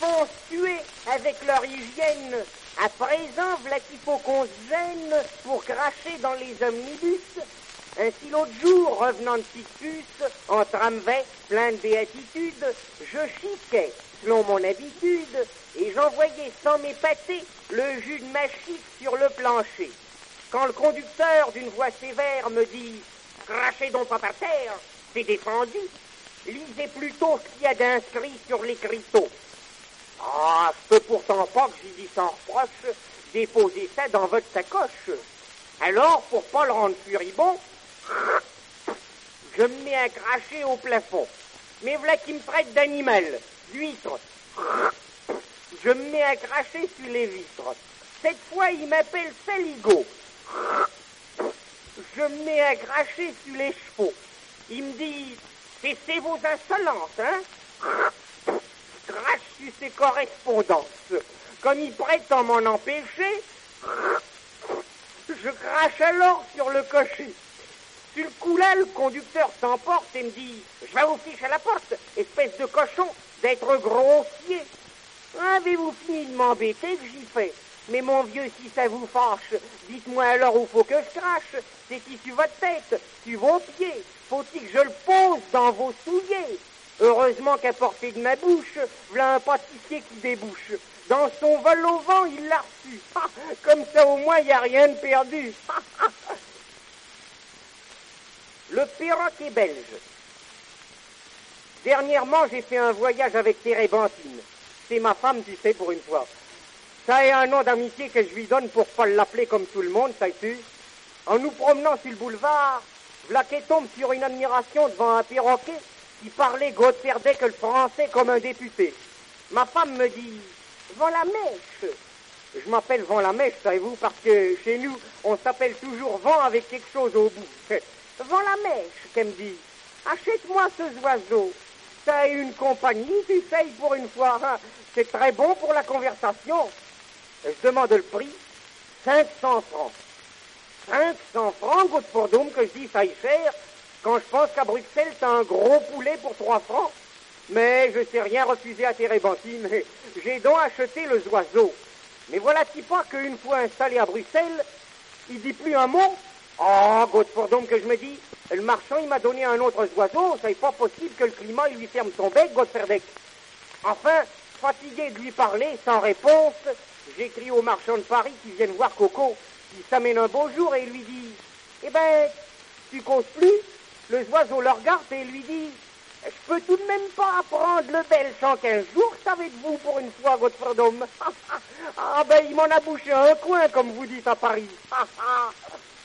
vont se tuer avec leur hygiène. À présent, v'là qu'il faut qu'on se gêne pour cracher dans les omnibus. Ainsi l'autre jour, revenant de Picpus, en tramway, plein de béatitude, je chiquais, selon mon habitude, et j'envoyais sans m'épater le jus de ma chique sur le plancher. Quand le conducteur, d'une voix sévère, me dit « Crachez donc pas par terre, c'est défendu », lisez plutôt ce qu'il y a d'inscrit sur l'écriteau. Ah, je peux pourtant pas que j'y dis sans reproche, déposez ça dans votre sacoche. Alors, pour pas le rendre furibond, je me mets à cracher au plafond. Mais voilà qui me traite d'animal, d'huître. Je me mets à cracher sur les vitres. Cette fois, il m'appelle Saligo. Je me mets à cracher sur les chevaux. Il me dit, cessez vos insolences, hein? Je crache sur ses correspondances. Comme il prétend m'en empêcher, je crache alors sur le cocher. Sur le coup là, le conducteur s'emporte et me dit « Je vais vous fiche à la porte, espèce de cochon, d'être grossier. » Avez-vous fini de m'embêter que j'y fais? Mais mon vieux, si ça vous fâche, dites-moi alors où faut que je crache. C'est qui sur votre tête, sur vos pieds? Faut-il que je le pose dans vos souliers? Heureusement qu'à portée de ma bouche, v'là un pâtissier qui débouche. Dans son vol au vent, il l'a reçu. Comme ça, au moins, il n'y a rien de perdu. Le perroquet belge. Dernièrement, j'ai fait un voyage avec Térébenthine. C'est ma femme, tu sais, pour une fois. Ça est un nom d'amitié que je lui donne pour pas l'appeler comme tout le monde, sais-tu. En nous promenant sur le boulevard, v'là qu'elle tombe sur une admiration devant un perroquet qui parlait Godeferdec que le français comme un député. Ma femme me dit « Vent la mèche ». Je m'appelle Vent la mèche, savez-vous, parce que chez nous, on s'appelle toujours Vent avec quelque chose au bout. Vent la mèche, qu'elle me dit. Achète-moi ce oiseau. Ça a une compagnie, tu sais, pour une fois. Hein. C'est très bon pour la conversation. Je demande le prix. 500 francs. 500 francs, Godefroy, que je dis ça y cher, quand je pense qu'à Bruxelles, t'as un gros poulet pour 3 francs. Mais je sais rien refuser à Térébenthine. J'ai donc acheté le oiseau. Mais voilà-t-il pas qu'une fois installé à Bruxelles, il dit plus un mot. Oh, Godefroy, que je me dis, le marchand, il m'a donné un autre oiseau, c'est pas possible que le climat, il lui ferme son bec, Godeferdec. Enfin, fatigué de lui parler, sans réponse, j'écris au marchand de Paris qui vienne voir Coco. Il s'amène un beau jour et il lui dit, eh ben, tu causes plus? Le oiseau le regarde et lui dit, je peux tout de même pas apprendre le belge en 15 jours, savez-vous, pour une fois, Godefroy. Ah ben, il m'en a bouché un coin, comme vous dites à Paris.